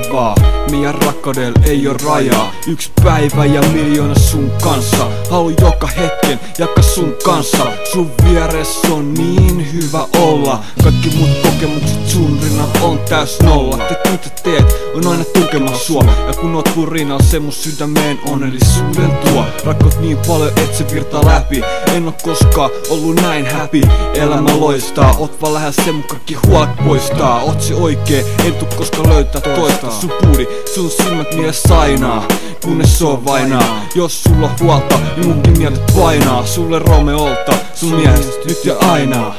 loistavaa. Meidän rakkaudella ei oo rajaa. Yksi päivä ja miljoona sun kanssa. Haluan joka hetken jakaa sun kanssa. Sun vieressä on niin hyvä olla. Kaikki muut kokemukset sun rinnan on täys nolla. Te mitä teet on aina tukemassa sua. Ja kun oot mun rinnalla se mun sydämeen onnellisuuden tuo. Rakkaus niin paljon et se virtaa läpi. En oo koskaan ollut näin happy. Elämä loistaa, oot vaan lähes se mun kaikki huolet poistaa. Oot se oikee, en tuu koskaan löytää toista. Sun puudi, sun silmät mielessä sainaa. Kunnes se on vainaa. Jos sulla on huolta, niin munkin mielet painaa. Sulle Romeolta, sun mielestä nyt ja aina.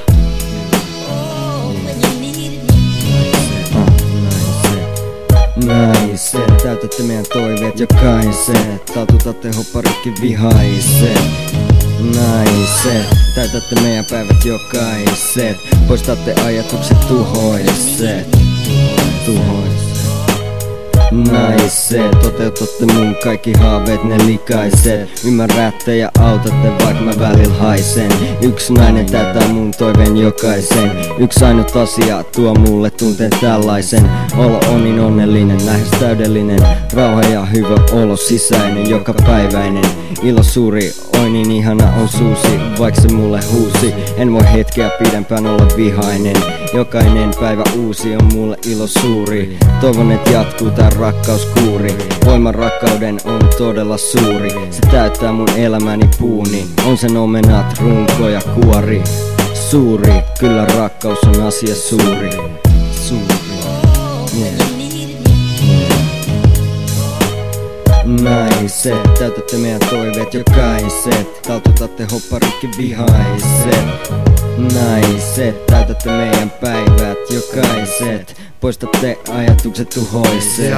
Naiset, täytätte meidän toiveet jokaiset. Taltutatte hopparikki vihaiset. Naiset, täytätte meidän päivät jokaiset. Poistatte ajatukset tuhoiset. Naiset, toteutatte mun kaikki haaveet, ne likaiset. Ymmärrätte ja autatte vaikka mä välillä haisen. Yksi nainen täyttää mun toiveen jokaisen. Yksi ainut asia tuo mulle tunteen tällaisen. Olo on niin onnellinen, lähes täydellinen. Rauha ja hyvä olo sisäinen, jokapäiväinen. Ilo suuri, oi niin ihana on suusi, vaikka se mulle huusi. En voi hetkeä pidempään olla vihainen. Jokainen päivä uusi on mulle ilo suuri. Toivon et jatkuu tää rakkauskuuri. Voima rakkauden on todella suuri. Se täyttää mun elämäni puuni. On sen omenat, runko ja kuori. Suuri, kyllä rakkaus on asia suuri. Naiset, täytätte meidän toiveet jokaiset. Taltutatte hopparikki vihaiset. Naiset, täytätte meidän päivät jokaiset. Poistatte ajatukset tuhoiset.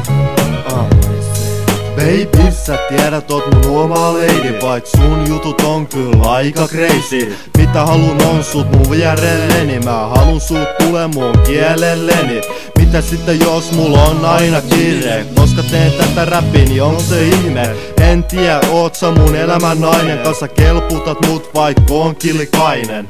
Baby, sä tiedät oot mun oma lady, vaik sun jutut on kyllä aika crazy. Mitä halun on sut mun vierelleni, mä halun sut tule mun kielelleni. Mitä sitten jos mulla on aina kiire, koska teen tätä räppiä, niin on se ihme. En tiedä, oot sä mun elämän nainen, kanssa kelputat mut vaikka on kilikainen.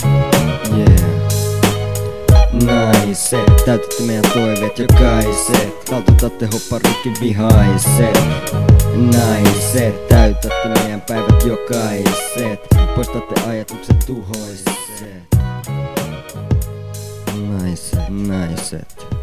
Naiset, täytätte meidän toiveet jokaiset. Taltutatte hopparikki vihaiset. Naiset, täytätte meidän päivät jokaiset. Poistatte ajatukset tuhoiset. Naiset.